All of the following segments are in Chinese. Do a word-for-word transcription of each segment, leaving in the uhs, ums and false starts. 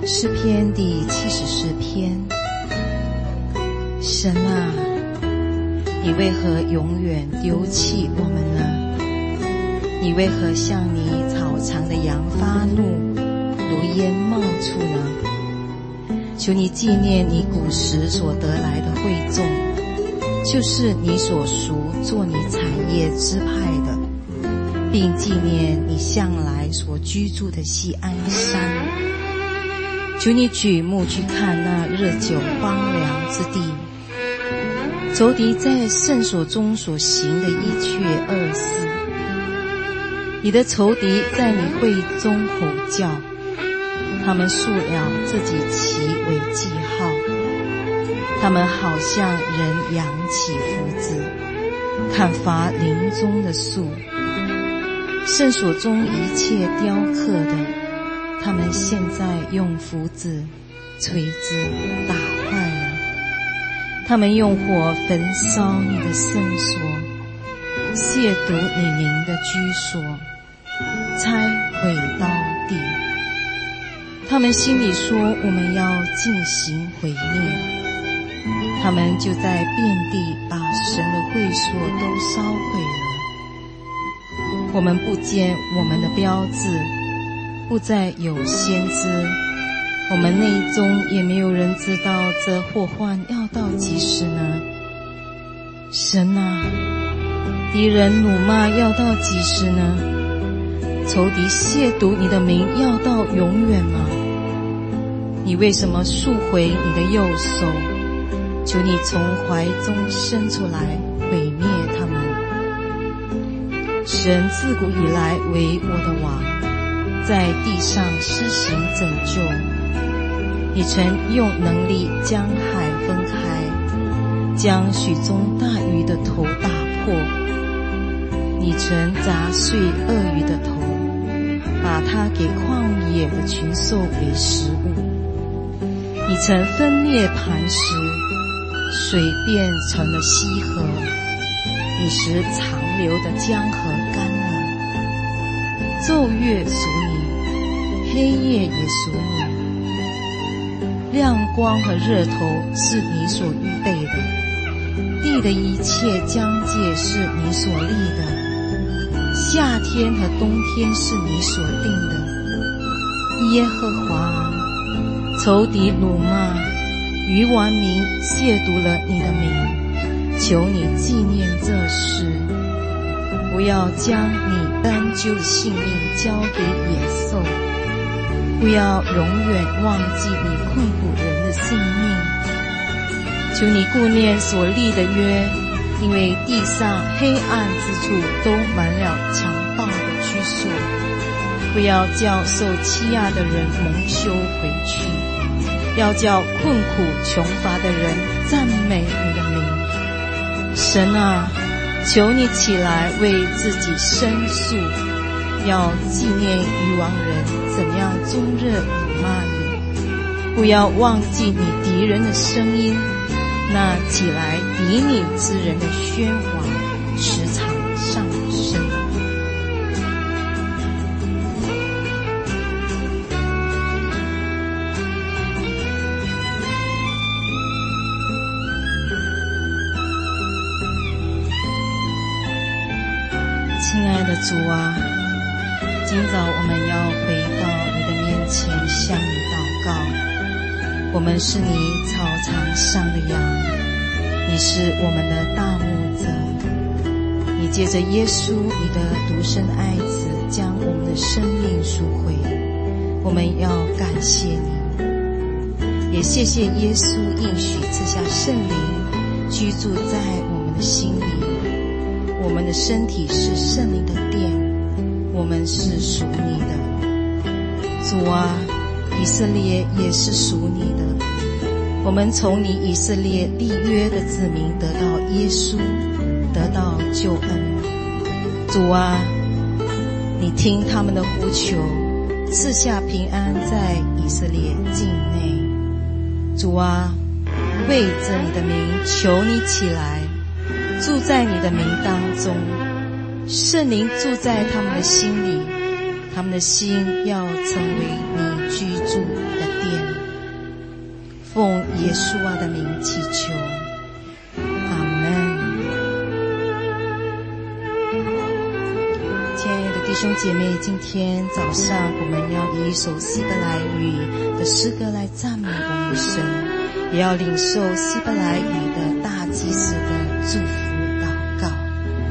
诗篇第七十四篇。神啊，你为何永远丢弃我们呢？你为何向你草场的羊发怒，如烟冒出呢？求你纪念你古时所得来的会众，就是你所赎做你产业支派的，并纪念你向来所居住的锡安山。求你举目去看那日久荒凉之地，仇敌在圣所中所行的一切恶事。你的仇敌在你会中吼叫，他们束了自己旗为记号，他们好像人扬起斧子，砍伐林中的树。圣所中一切雕刻的，他们现在用斧子、锤子打坏了。他们用火焚烧你的圣所，亵渎你名的居所，拆毁到地。他们心里说，我们要进行毁灭。他们就在遍地把神的会所都烧毁了。我们不见我们的标志，不再有先知，我们内中也没有人知道这祸患要到几时呢？神啊，敌人辱骂要到几时呢？仇敌亵渎你的名要到永远吗？你为什么束回你的右手？求你从怀中伸出来，毁灭他们。神自古以来为我的王，在地上施行拯救。你曾用能力将海分开，将水中大鱼的头打破。你曾砸碎鳄鱼的头，把它给旷野的群兽为食物。你曾分裂磐石，水变成了溪河。你使长流的江河干了。昼月属你，黑夜也属你。亮光和热头是你所预备的，地的一切疆界是你所立的，夏天和冬天是你所定的。耶和华啊，仇敌辱骂，愚顽民亵渎了你的名，求你纪念这事，不要将你单究的性命交给野兽，不要永远忘记你困苦人的性命。求你顾念所立的约，因为地上黑暗之处都满了强暴的居所。不要叫受欺压的人蒙羞回去，要叫困苦穷乏的人赞美你的名。神啊，求你起来为自己申诉，要纪念愚妄人怎样终日辱骂你。不要忘记你敌人的声音，那起来敌你之人的喧哗时常上升。亲爱的主啊，今早我们要回到你的面前向你祷告。我们是你草场上的羊，你是我们的大牧者。你借着耶稣你的独生爱子将我们的生命赎回，我们要感谢你，也谢谢耶稣应许赐下圣灵居住在我们的心里。我们的身体是圣灵的殿，我们是属你的。主啊，以色列也是属你的。我们从你以色列立约的子民得到耶稣，得到救恩。主啊，你听他们的呼求，赐下平安在以色列境内。主啊，为着你的名，求你起来，住在你的名当中，圣灵住在他们的心里，他们的心要成为你居住的殿，奉耶稣啊的名祈求，阿们。亲爱的弟兄姐妹，今天早上我们要以一首希伯来语的诗歌来赞美我们的神，也要领受希伯来语的大祭司的祝福祷告。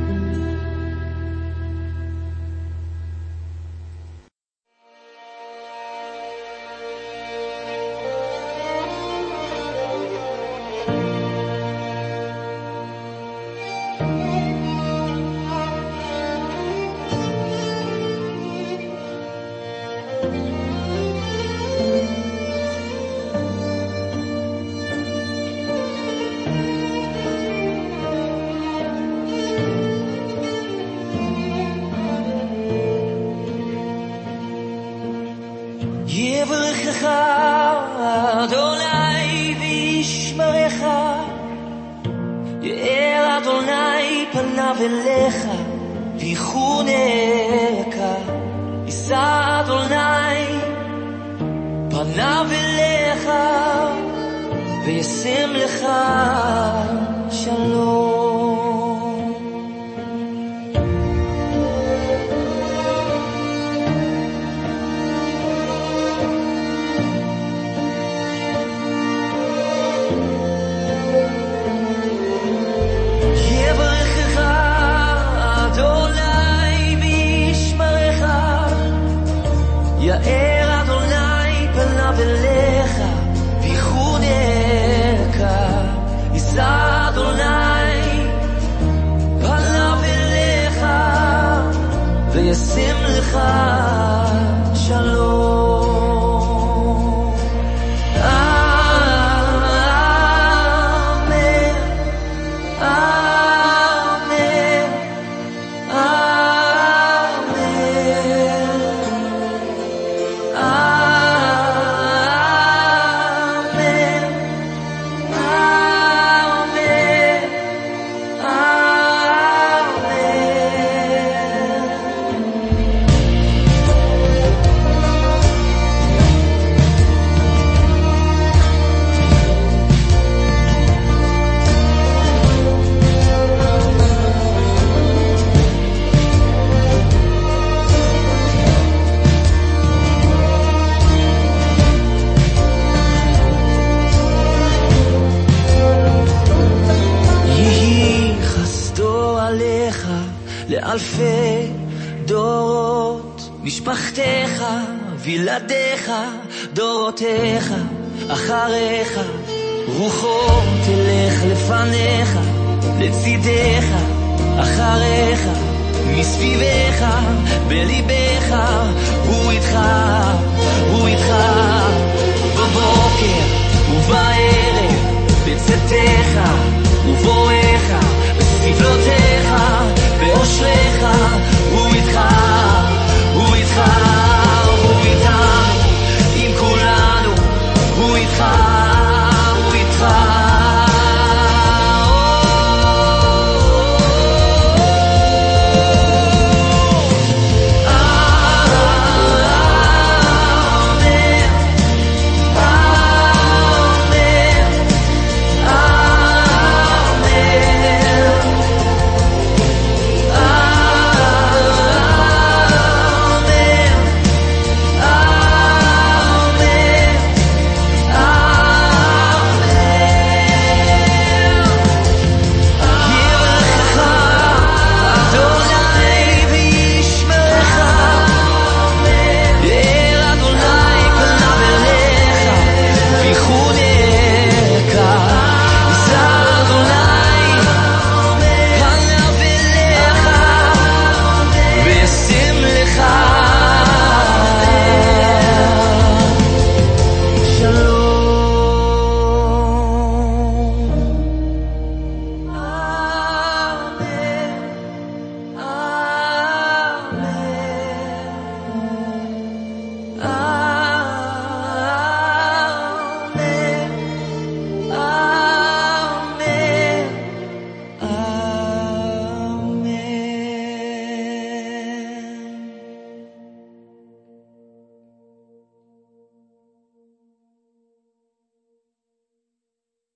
לאלפי דורות, משפחתך, וילדיך, דורותיך, אחריך, רוחו תלך לפניך, לצידך, אחריך, מסביבך, בליבך, הוא איתך, הוא איתך, בבוקר ובערב.